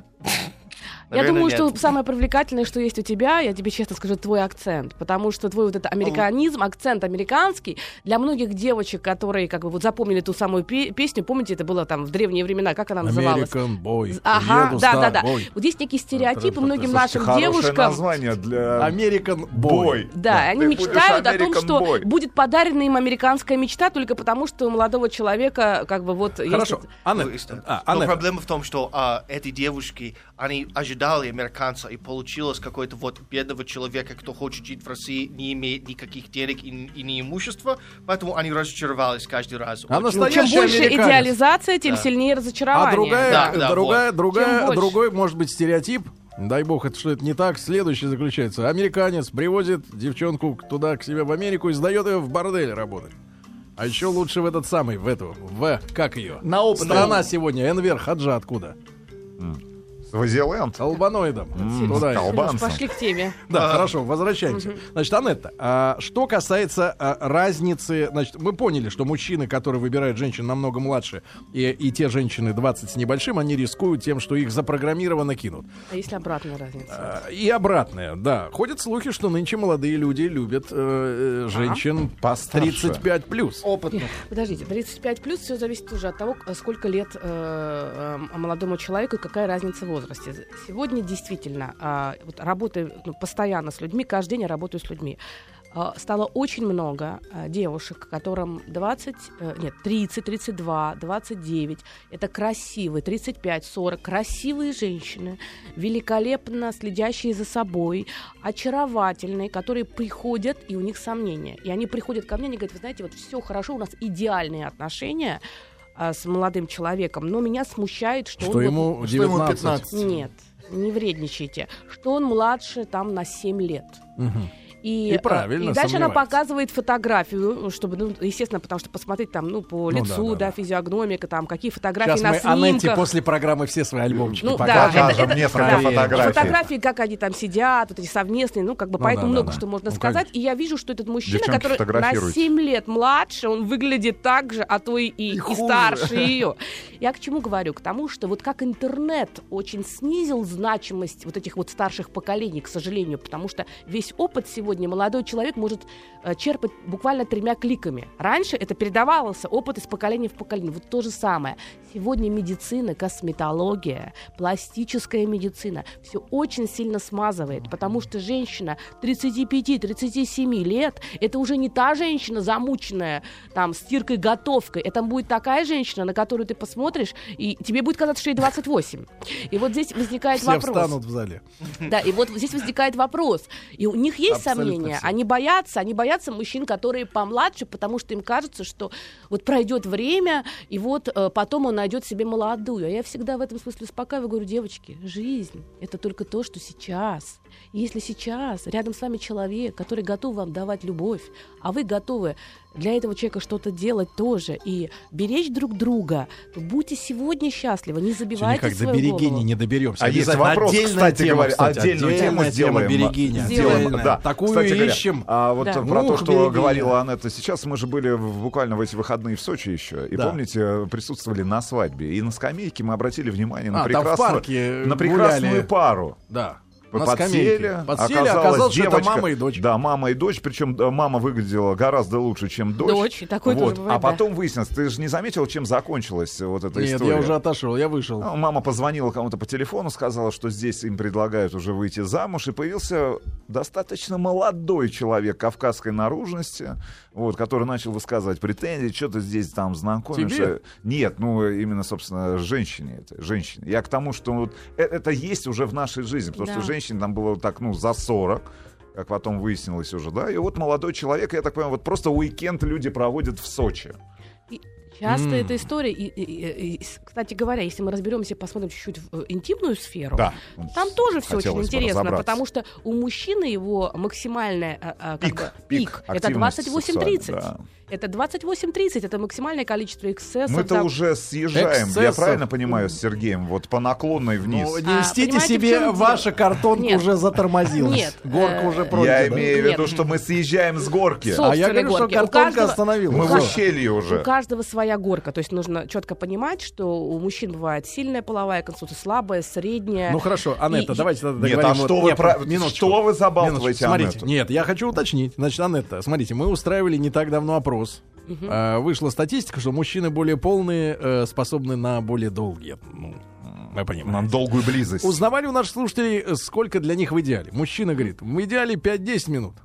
Я Наверное, думаю, нет. что самое привлекательное, что есть у тебя, я тебе честно скажу, твой акцент. Потому что твой вот этот американизм, акцент американский, для многих девочек, которые как бы вот запомнили ту самую пе- песню, помните, это было там в древние времена, как она называлась? American Boy. Ага, Еду да, стар- да, да. Ой. Вот есть некие стереотипы многим Слушайте, нашим хорошее девушкам. название для... American Boy. Бой. Да, они Ты мечтают будешь о том, American что Boy. будет подарена им американская мечта только потому, что у молодого человека как бы вот Хорошо. есть... Анна, Ну, естественно. а, Но Анна, проблема в том, что а, эти девушки, они ожидали американца, и получилось какой-то вот бедного человека, кто хочет жить в России, не имеет никаких денег и, и не имущества, поэтому они разочаровались каждый раз. А Очень- Ну, чем настоящий больше американец. идеализация, тем Да. сильнее разочарование. А другая, Да, да, другая, вот. другая, Чем больше. другой, может быть, стереотип. Дай бог, это что это не так. Следующий заключается. Американец привозит девчонку туда, к себе в Америку, и сдает ее в бордель работать. А еще лучше в этот самый, в эту, в, как ее? На опыт. Страна сегодня, Энвер Хаджа откуда? Свазиленд. Албаноидом. М, Туда и- колбас. Ну, Албанцам. пошли к теме. Да, хорошо, возвращаемся. Значит, Анетта, а, что касается а, разницы, значит, мы поняли, что мужчины, которые выбирают женщин намного младше, и, и те женщины двадцать с небольшим, они рискуют тем, что их запрограммированно кинут. А если обратная разница? А, и обратное, да. Ходят слухи, что нынче молодые люди любят э, э, женщин Постарше. тридцать пять плюс. Опытных. Подождите, тридцать пять плюс все зависит уже от того, сколько лет э, э, молодому человеку и какая разница в возрасте. Сегодня действительно, э, вот работая ну, постоянно с людьми, каждый день я работаю с людьми. э, Стало очень много э, девушек, которым двадцать, э, нет, тридцать, тридцать два, двадцать девять. Это красивые, тридцать пять, сорок, красивые женщины, великолепно следящие за собой, очаровательные, которые приходят, и у них сомнения. И они приходят ко мне, они говорят, вы знаете, вот все хорошо, у нас идеальные отношения а, с молодым человеком, но меня смущает, что, Что он... ему вот- Что ему девятнадцать. пятнадцать? Нет, не вредничайте. Что он младше там на семь лет. Мгм. И, И правильно, а, и дальше она сомневается. показывает фотографию, чтобы, ну, естественно, потому что посмотреть там, ну, по Ну, лицу, да, да, да, да. физиогномика, там, какие фотографии Сейчас на мы Анетте снимках. после программы все свои альбомчики Ну, да, покажем. это, Покажем это- несколько да, фотографий. фотографии, как они там сидят, вот эти совместные, ну, как бы, Ну, поэтому да, да, много да. что можно Ну, сказать. конечно. И я вижу, что этот мужчина, Девчонки, который на фотографируйте. семь лет младше, он выглядит так же, а то и, и, и хуже. старше ее. Я к чему говорю? К тому, что вот как интернет очень снизил значимость вот этих вот старших поколений, к сожалению, потому что весь опыт сегодня сегодня молодой человек может э, черпать буквально тремя кликами. Раньше это передавался опыт из поколения в поколение. Вот то же самое. Сегодня медицина, косметология, пластическая медицина все очень сильно смазывает, потому что женщина тридцати пяти тридцати семи лет — это уже не та женщина, замученная там стиркой, готовкой. Это будет такая женщина, на которую ты посмотришь, и тебе будет казаться, что ей двадцать восемь. И вот здесь возникает Все вопрос. встанут в зале. Да, и вот здесь возникает вопрос. И у них есть Абсолютно сомнения. все. Они боятся, они боятся мужчин, которые помладше, потому что им кажется, что вот пройдет время, и вот э, потом он найдет себе молодую. А я всегда в этом смысле успокаиваю, говорю: девочки, жизнь — это только то, что сейчас. И если сейчас рядом с вами человек, который готов вам давать любовь, а вы готовы для этого человека что-то делать тоже и беречь друг друга, то будьте сегодня счастливы, не забивайте Никак до свою берегини голову. не доберемся. А есть Обязательно. вопрос, Отдельная кстати тема, говоря, кстати, отдельную тему отдельная тема сделаем. берегиня. Сделаем. Отдельная. Да. Такую Кстати говоря, ищем. а вот Да. про Ух, то, что берегиня. говорила Анетта сейчас, мы же были в- буквально в эти выходные в Сочи еще. И Да. помните, присутствовали на свадьбе. И на скамейке мы обратили внимание на А, там в прекрасную, парке на прекрасную гуляли. пару. Да. Вы На подсели, скамейке. Подсели, оказалось, оказалось, что это девочка- мама и дочь. Да, мама и дочь, причем да, мама выглядела гораздо лучше, чем дочь. Дочь, и такое вот. тоже бывает, А да. потом выяснилось, ты же не заметил, чем закончилась вот эта Нет, история? я уже отошел, я вышел. Ну, мама позвонила кому-то по телефону, сказала, что здесь им предлагают уже выйти замуж, и появился достаточно молодой человек кавказской наружности, вот, который начал высказывать претензии, что-то здесь там знакомишься. Тебе? Нет, ну именно, собственно, женщине это, женщине. Я к тому, что вот э- это есть уже в нашей жизни, потому Да. что женщине там было так, ну, за сорок, как потом выяснилось уже, да, и вот молодой человек, я так понимаю, вот просто уикенд люди проводят в Сочи. И часто М. эта история, и, и- и- и, кстати говоря, если мы разберемся и посмотрим чуть-чуть в э, интимную сферу, Да. там тоже все очень Хотелось бы интересно, разобраться. потому что у мужчины его максимальная а, а, как Пик, бы, пик это активности двадцать восемь тридцать. сексуальной, да. Это двадцать восемь тридцать, это максимальное количество эксцессов. Мы-то там. уже съезжаем, я Эксцессов. правильно понимаю, с Сергеем, вот по наклонной вниз. Ну, не А, льстите понимаете, в себе, чем дело? ваша картонка Нет. уже затормозилась. Нет, Горка э, уже пройдена. Я имею в Нет. виду, что мы съезжаем с горки. Со- А я собственной говорю, что горки. У картонка каждого- остановилась. Мы в Ка- ущелье уже. У каждого своя горка. То есть нужно четко понимать, что у мужчин бывает сильная половая конституция, слабая, средняя. Ну хорошо, Анетта, И- давайте тогда Нет, договорим. а вот- что вы нет, про- минуточку. что вы забалтываете Минуточку. Смотрите, Анетту? нет, я хочу уточнить. Значит, Анетта, смотрите, мы устраивали не так давно опрос. А, вышла статистика, что мужчины более полные э, способны на более долгие. Ну, мы понимаем. На долгую близость. Узнавали у наших слушателей, э, сколько для них в идеале. Мужчина говорит, в идеале пять-десять минут.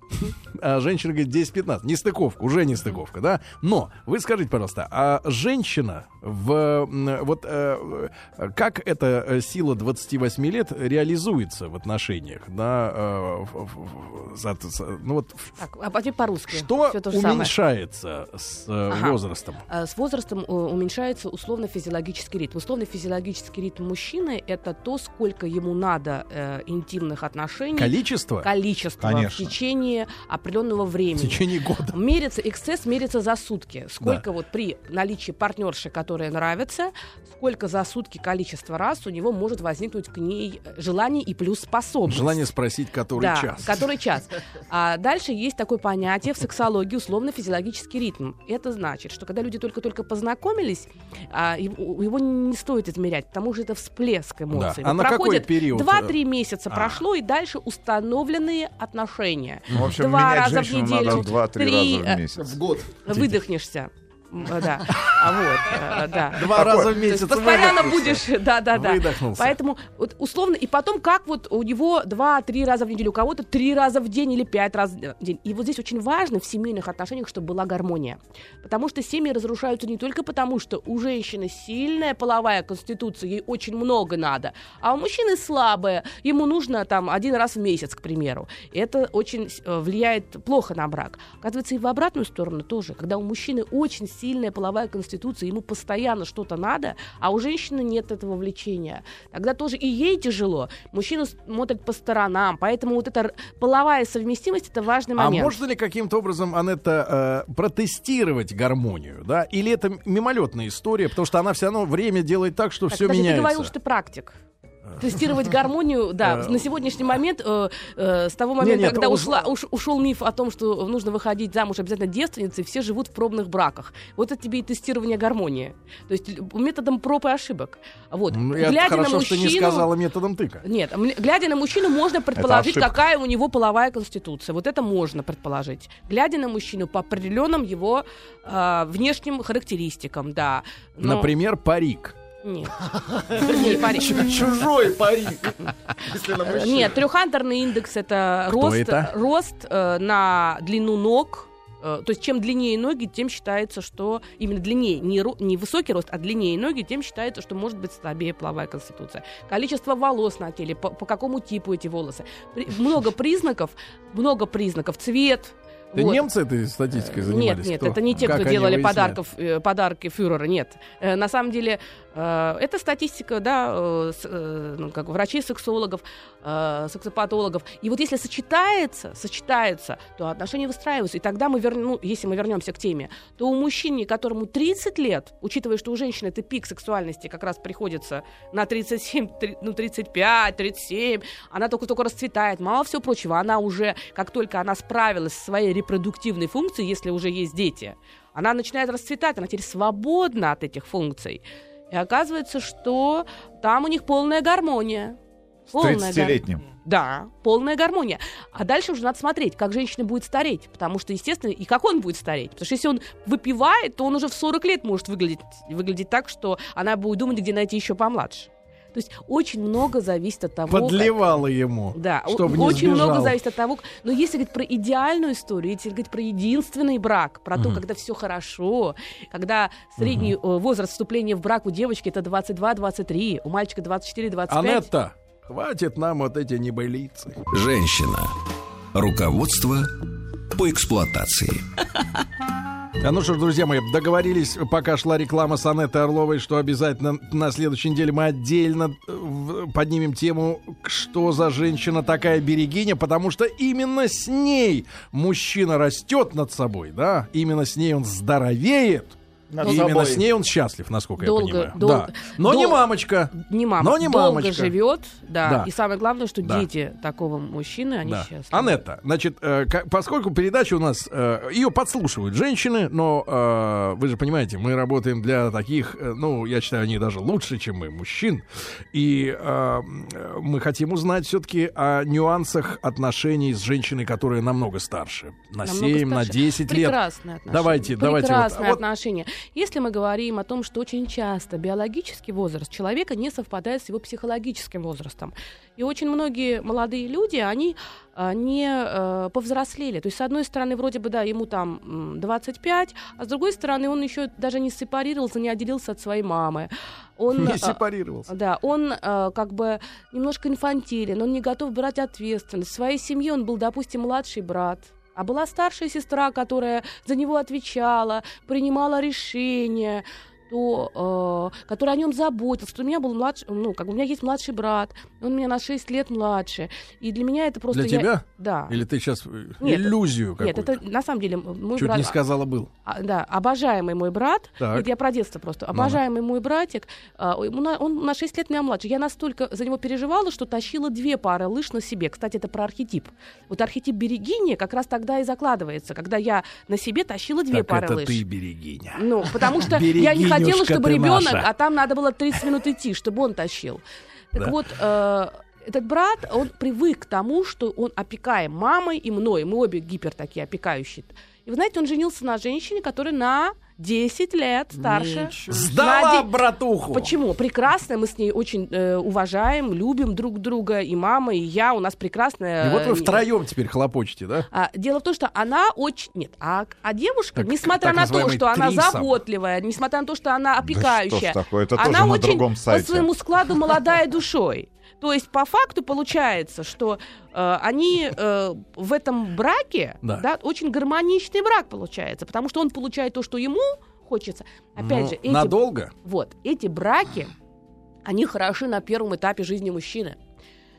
А женщина говорит десять-пятнадцать. Нестыковка, уже нестыковка, да? Но вы скажите, пожалуйста, а женщина в... м, Вот э, как эта э, сила двадцати восьми лет реализуется в отношениях? Да, э, в- в- в- за- за- ну вот в- Так, а теперь по-русски. что Всё то же самое. уменьшается с э, Ага. возрастом? А, С возрастом э, уменьшается условно-физиологический ритм. Условно-физиологический ритм мужчины — это то, сколько ему надо э, интимных отношений. Количество? Количество Конечно. в течение определенного В времени. течение года. Мерится, эксцесс мерится за сутки. Сколько вот при наличии партнерши, которая нравится, сколько за сутки количество раз у него может возникнуть к ней желание и плюс способность. Желание спросить, который Да, час. который час. А дальше есть такое понятие в сексологии условно-физиологический ритм. Это значит, что когда люди только-только познакомились, а, его, его не стоит измерять, потому что это всплеск эмоций. Да. А Вот на какой проходит период? два-три месяца А. прошло, и дальше установленные отношения. Ну, в общем, Два менять раза в женщину неделю, надо два-три три, раза э, в месяц. В год. Выдохнешься. М, Да. А вот, э, да. Два Такой- раза в То есть месяц постоянно выдохнулся. будешь, да, да, да. Выдохнулся. Поэтому вот, условно, и потом как вот у него два-три раза в неделю, у кого-то три раза в день или пять раз в день. И вот здесь очень важно в семейных отношениях, чтобы была гармония. Потому что семьи разрушаются не только потому, что у женщины сильная половая конституция, ей очень много надо, а у мужчины слабая, ему нужно там один раз в месяц, к примеру. И это очень э, влияет плохо на брак. Оказывается, и в обратную сторону тоже. Когда у мужчины очень сильная половая конституция, ему постоянно что-то надо, а у женщины нет этого влечения. Тогда тоже и ей тяжело. Мужчина смотрит по сторонам, поэтому вот эта р- половая совместимость — это важный А момент. можно ли каким-то образом, Анетта, э, протестировать гармонию, да? Или это мимолетная история, потому что она все равно время делает так, что Так, все подожди, меняется? ты говорил, что ты практик. Тестировать гармонию, да, на сегодняшний момент, э, э, с того момента, Не, нет, когда уж- ушла, уш- ушел миф о том, что нужно выходить замуж обязательно девственницей, все живут в пробных браках. Вот это тебе и тестирование гармонии. То есть л- методом проб и ошибок. Вот. Ну, это Глядя хорошо, на мужчину, что не сказала методом тыка. Нет, м- глядя на мужчину, можно предположить, ошибка. какая у него половая конституция. Вот это можно предположить. Глядя на мужчину по определенным его э, внешним характеристикам, да. Но- Например, парик. Нет. Не парик. Чужой парик. Если на мужчину. Нет, трехантерный индекс — это Кто рост, это? рост э, на длину ног. Э, то есть чем длиннее ноги, тем считается, что именно длиннее, не, ро- не высокий рост, а длиннее ноги, тем считается, что может быть слабее половая конституция. Количество волос на теле, по, по какому типу эти волосы. При- много признаков, много признаков, цвет. Это Вот. немцы этой статистикой занимались? Нет, нет, Кто? это не те, Как кто они делали выясняют? подарков, э, подарки фюрера, нет. Э, на самом деле, э, это статистика, да, э, с- э, ну, как врачей-сексологов, э, сексопатологов. И вот если сочетается, сочетается, то отношения выстраиваются. И тогда мы вернем, ну, если мы вернемся к теме, то у мужчины, которому тридцать лет, учитывая, что у женщины это пик сексуальности как раз приходится на тридцать семь, три- ну, тридцать пять, тридцать семь, она только-только расцветает, мало всего прочего, она уже, как только она справилась со своей репродуктивной функцией, если уже есть дети, она начинает расцветать, она теперь свободна от этих функций. И оказывается, что там у них полная гармония. С Полная гар- тридцатилетним. Да, полная гармония. А дальше уже надо смотреть, как женщина будет стареть. Потому что, естественно, и как он будет стареть. Потому что если он выпивает, то он уже в сорок лет может выглядеть, выглядеть так, что она будет думать, где найти еще помладше. То есть очень много зависит от того... как- Подливала ему, Да, о- чтобы не очень сбежал. много зависит от того, но если говорить про идеальную историю, если говорить про единственный брак, про то, когда все хорошо, когда средний э, возраст вступления в брак у девочки это двадцать два двадцать три, у мальчика двадцать четыре двадцать пять. Анетта, хватит нам вот эти небылицы. Женщина. Руководство по эксплуатации. А ну что ж, друзья мои, договорились, пока шла реклама с Анеттой Орловой, что обязательно на следующей неделе мы отдельно э, в- поднимем тему, что за женщина такая берегиня, потому что именно с ней мужчина растет над собой, да, именно с ней он здоровеет. Над И именно собой. с ней он счастлив, насколько Долго, я понимаю. долго, да. Но не дол- мамочка. Не мама, Но не долго мамочка. живет, да. Да. И самое главное, что Да. дети такого мужчины, они Да. счастливы. Анетта, значит, э, как- поскольку передача у нас, э, ее подслушивают женщины, но э, вы же понимаете, мы работаем для таких, э, ну, я считаю, они даже лучше, чем мы, мужчин. И э, мы хотим узнать все-таки о нюансах отношений с женщиной, которая намного старше. На Намного семь, на старше. десять лет. Прекрасные отношения. Давайте, давайте. вот- Прекрасные вот- отношения. Если мы говорим о том, что очень часто биологический возраст человека не совпадает с его психологическим возрастом. И очень многие молодые люди, они а, не а, повзрослели. То есть, с одной стороны, вроде бы, да, ему там м, двадцать пять, а с другой стороны, он еще даже не сепарировался, не отделился от своей мамы. Он, Не а, сепарировался. Да, он э, как бы немножко инфантилен, он не готов брать ответственность. В своей семье он был, допустим, младший брат. А была старшая сестра, которая за него отвечала, принимала решения, то, э, которая о нем заботилась. У меня был младший, ну, как бы у меня есть младший брат, он меня на шесть лет младше. И для меня это просто... Для я- тебя? Да. Или ты сейчас Нет, иллюзию Нет, какую-то? это на самом деле мой Чуть брат... не сказала был. А, да, обожаемый мой брат, Так. это я про детство просто, Ну-ну. обожаемый мой братик, а, ему на- он на шесть лет меня младше. Я настолько за него переживала, что тащила две пары лыж на себе. Кстати, это про архетип. Вот архетип берегини как раз тогда и закладывается, когда я на себе тащила две Так пары это лыж. ты берегиня. Ну, потому что я не хотела, Берегинюшка чтобы ты ребенок, наша. а там надо было тридцать минут идти, чтобы он тащил. Так Да. вот, э, этот брат, он привык к тому, что он опекаем мамой и мной. Мы обе гипер такие опекающие. И вы знаете, он женился на женщине, которая на десять лет старше. Сдала На де- братуху. Почему? Прекрасная, мы с ней очень э, уважаем, любим друг друга, и мама, и я, у нас прекрасная... И вот вы э, втроем теперь хлопочете, да? а, дело в том, что она очень... Нет, а, а девушка, Так- несмотря так на то, называемый что она трисом. заботливая, несмотря на то, что она Да опекающая, что ж такое, это она тоже на очень другом по сайте. своему складу молодая душой. То есть по факту получается, что э, они э, в этом браке, Да. да, очень гармоничный брак получается, потому что он получает то, что ему хочется. Опять Ну, же, эти, надолго? вот, эти браки, они хороши на первом этапе жизни мужчины.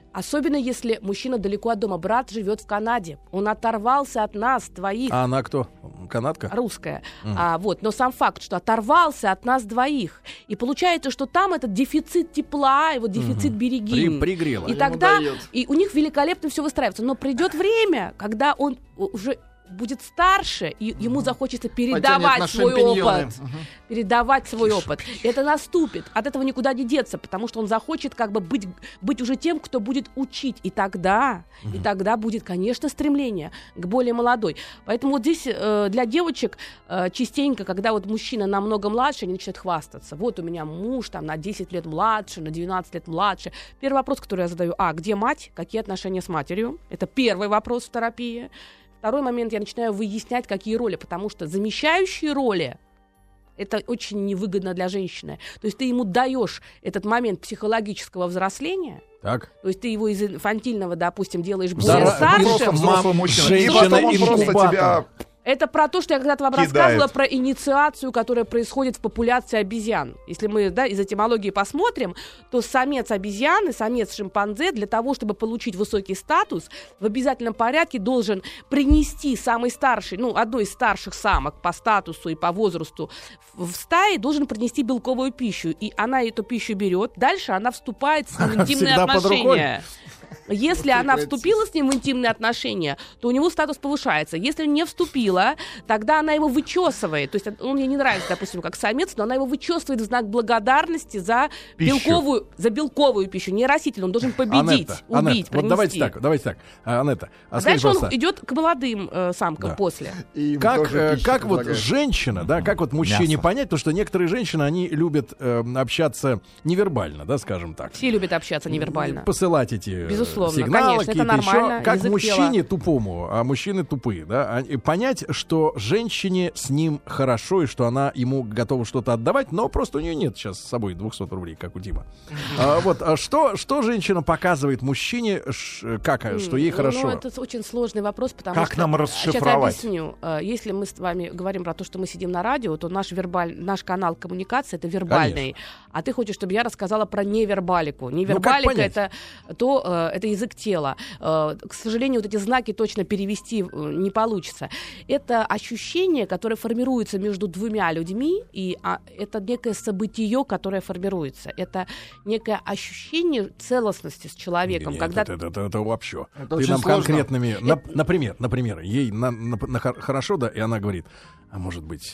Особенно если мужчина далеко от дома. Брат живет в Канаде. Он оторвался от нас, двоих. А она кто? Канадка? Русская. Mm. А, вот. Но сам факт, что оторвался от нас двоих. И получается, что там этот дефицит тепла, и вот дефицит mm-hmm. берегинь. При, пригрело. И тогда и у них великолепно все выстраивается. Но придет время, когда он уже будет старше, и ему захочется передавать свой опыт. Uh-huh. Передавать свой опыт. Это наступит. От этого никуда не деться, потому что он захочет как бы быть, быть уже тем, кто будет учить. И тогда, uh-huh. и тогда будет, конечно, стремление к более молодой. Поэтому вот здесь э, для девочек э, частенько, когда вот мужчина намного младше, они начинают хвастаться. Вот у меня муж там на десять лет младше, на двенадцать лет младше. Первый вопрос, который я задаю: а, где мать? Какие отношения с матерью? Это первый вопрос в терапии. Второй момент, я начинаю выяснять, какие роли, потому что замещающие роли — это очень невыгодно для женщины. То есть ты ему даешь этот момент психологического взросления, так. То есть ты его из инфантильного, допустим, делаешь более да, старшим. Взрослый мужчина. Женщина-инкубатор. Это про то, что я когда-то вам Кидает. рассказывала про инициацию, которая происходит в популяции обезьян. Если мы, да, из этимологии посмотрим, то самец обезьяны, самец шимпанзе для того, чтобы получить высокий статус, в обязательном порядке должен принести самый старший, ну, одной из старших самок по статусу и по возрасту в стае, должен принести белковую пищу. И она эту пищу берет. Дальше она вступает с ним в интимные отношения. Если она вступила с ним в интимные отношения, то у него статус повышается. Если не вступила, тогда она его вычесывает. То есть он ей не нравится, допустим, как самец, но она его вычесывает в знак благодарности за белковую, за белковую пищу. Не растительную, он должен победить, Анетта, убить, Анетта, принести. Вот давайте так, давайте так, Анетта. А а дальше просто... он идет к молодым э, самкам, да, после. Как, э, как вот женщина, да, как вот мужчине Мясо. понять, потому что некоторые женщины, они любят э, общаться невербально, да, скажем так. Все любят общаться невербально. Посылать эти Безусловно, сигналы, конечно, это нормально. Еще, как язык мужчине тела. тупому, а мужчины тупые, да, и понять, что женщине с ним хорошо и что она ему готова что-то отдавать, но просто у нее нет сейчас с собой двухсот рублей, как у Дима. А, вот, а что, что женщина показывает мужчине, ш, как, mm, что ей хорошо? Ну, это очень сложный вопрос, потому как что... Как нам расшифровать? Сейчас я объясню. Если мы с вами говорим про то, что мы сидим на радио, то наш, вербаль... наш канал коммуникации — это вербальный. Конечно. А ты хочешь, чтобы я рассказала про невербалику. Невербалика — ну, это, то, это язык тела. К сожалению, вот эти знаки точно перевести не получится. Это ощущение, которое формируется между двумя людьми, и а, это некое событие, которое формируется. Это некое ощущение целостности с человеком. Нет, когда... это, это, это, это вообще. Это Ты нам сложно. конкретными... Это... На, например, например, ей на, на, на, хорошо, да, и она говорит, а может быть,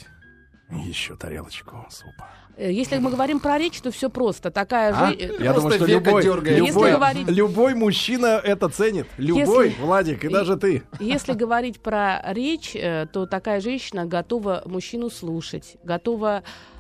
еще тарелочку супа. Если мы говорим про речь, то все просто. Такая а? же... Я думаю, что любой, любой, говорить... любой мужчина это ценит. Любой, если... Владик, и даже ты. Если говорить про речь, то такая женщина готова мужчину слушать, готова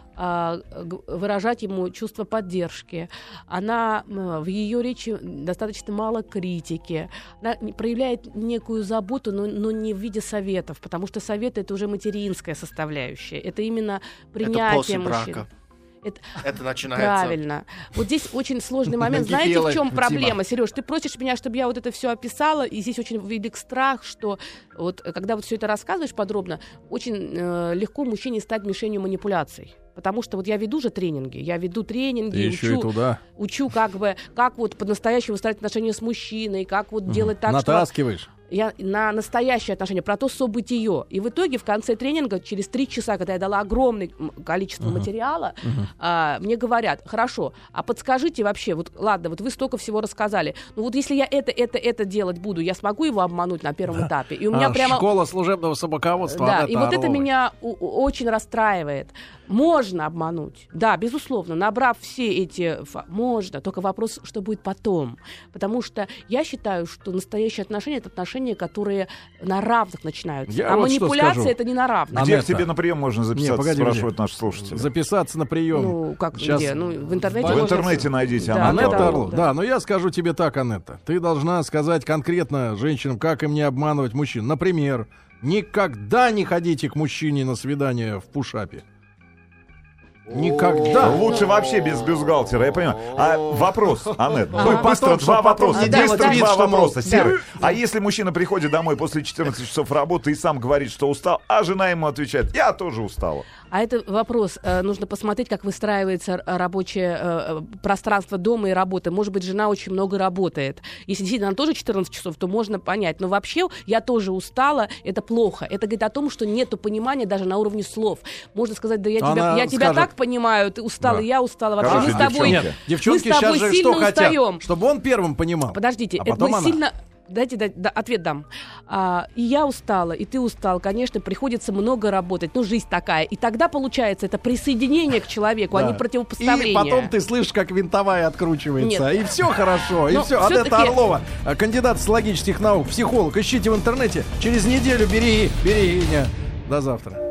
выражать ему чувство поддержки. Она, в ее речи достаточно мало критики. Она проявляет некую заботу, но, но не в виде советов, потому что советы — это уже материнская составляющая. Это именно принятие это после мужчин. Брака. Это, это начинается. Правильно. Вот здесь очень сложный момент. Знаете, в чем проблема, Сереж? Ты просишь меня, чтобы я вот это все описала, и здесь очень велик страх, что вот когда вот все это рассказываешь подробно, очень э, легко мужчине стать мишенью манипуляций. Потому что вот я веду же тренинги, я веду тренинги, учу, учу как бы, как вот по-настоящему выстраивать отношения с мужчиной, как вот угу. делать так, Натаскиваешь. что... Я на настоящее отношение, про то событие. И в итоге в конце тренинга, через три часа, когда я дала огромное количество uh-huh. материала, uh-huh. а, мне говорят: хорошо, а подскажите вообще, вот ладно, вот вы столько всего рассказали, ну вот если я это, это, это делать буду, я смогу его обмануть на первом да. этапе? И у меня а, прямо... Школа служебного собаководства. Да, Анетта и вот Орловой. это меня у- очень расстраивает. Можно обмануть, да, безусловно, набрав все эти... Можно, только вопрос, что будет потом. Потому что я считаю, что настоящие отношения — это отношения, которые на равных начинаются. Я а вот манипуляция — это не на равных. Где Анетта. к тебе на прием можно записаться, Не, погоди, спрашивают погоди. наши слушатели. Записаться на прием. Ну, как Сейчас... где? Ну, в интернете. В можно... интернете найдите. Да, Анетта Анетта Орлова. Орлова. Да. да, но я скажу тебе так, Анетта. Ты должна сказать конкретно женщинам, как им не обманывать мужчин. Например, никогда не ходите к мужчине на свидание в пушапе. Никогда. Лучше вообще без бюстгальтера, я понимаю. А вопрос, Анет, Ага. ну, Потом, быстро что два потом вопроса. не делать Быстро вид, два что, мол, вопроса. Серый. да. А если мужчина приходит домой после четырнадцати часов работы и сам говорит, что устал, а жена ему отвечает, я тоже устала. А это вопрос. Э, нужно посмотреть, как выстраивается р- рабочее э, пространство дома и работы. Может быть, жена очень много работает. Если действительно она тоже четырнадцать часов, то можно понять. Но вообще, я тоже устала, это плохо. Это говорит о том, что нету понимания даже на уровне слов. Можно сказать, да я тебя, Она я тебя скажет- так понимаю, ты устала, Да. я устала. Вообще Короче, мы с тобой, девчонки. Нет, мы девчонки с тобой сейчас же сильно что хотят? устаем. Чтобы он первым понимал. Подождите, А это потом мы она. сильно... Дайте, дайте да, ответ дам. А, и я устала, и ты устал. Конечно, приходится много работать. Ну, жизнь такая. И тогда, получается, это присоединение к человеку, Да. а не противопоставление. И потом ты слышишь, как винтовая откручивается. Нет. И все хорошо. И Но все. Анетта всё-таки- Орлова, кандидат социологических наук, психолог. Ищите в интернете. Через неделю береги, берегиня. До завтра.